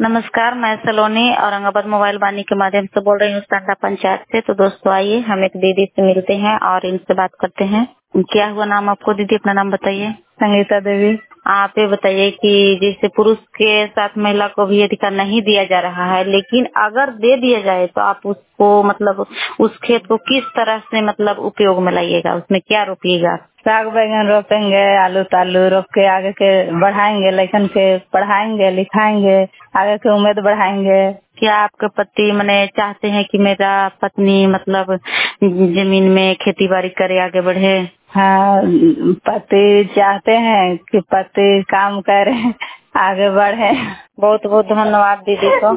नमस्कार, मैं सलोनी औरंगाबाद मोबाइल वाणी के माध्यम से बोल रही हूँ टांडा पंचायत से। तो दोस्तों आइए हम एक दीदी से मिलते हैं और इनसे बात करते हैं। क्या हुआ नाम आपको दीदी? अपना नाम बताइए। संगीता देवी। आप ये बताइए कि जैसे पुरुष के साथ महिला को भी अधिकार नहीं दिया जा रहा है, लेकिन अगर दे दिया जाए तो आप उसको मतलब उस खेत को किस तरह से मतलब उपयोग में लाइएगा? उसमें क्या रोपिएगा? साग बैगन रोपेंगे, आलू तालू रोप के आगे के बढ़ाएंगे, लड़कन के पढ़ाएंगे लिखाएंगे, आगे के उम्मीद बढ़ाएंगे। क्या आपके पति मने चाहते हैं कि मेरा पत्नी मतलब जमीन में खेती बाड़ी करे, आगे बढ़े? हाँ, पति चाहते हैं कि पति काम करे, आगे बढ़े। बहुत बहुत धन्यवाद दीदी को।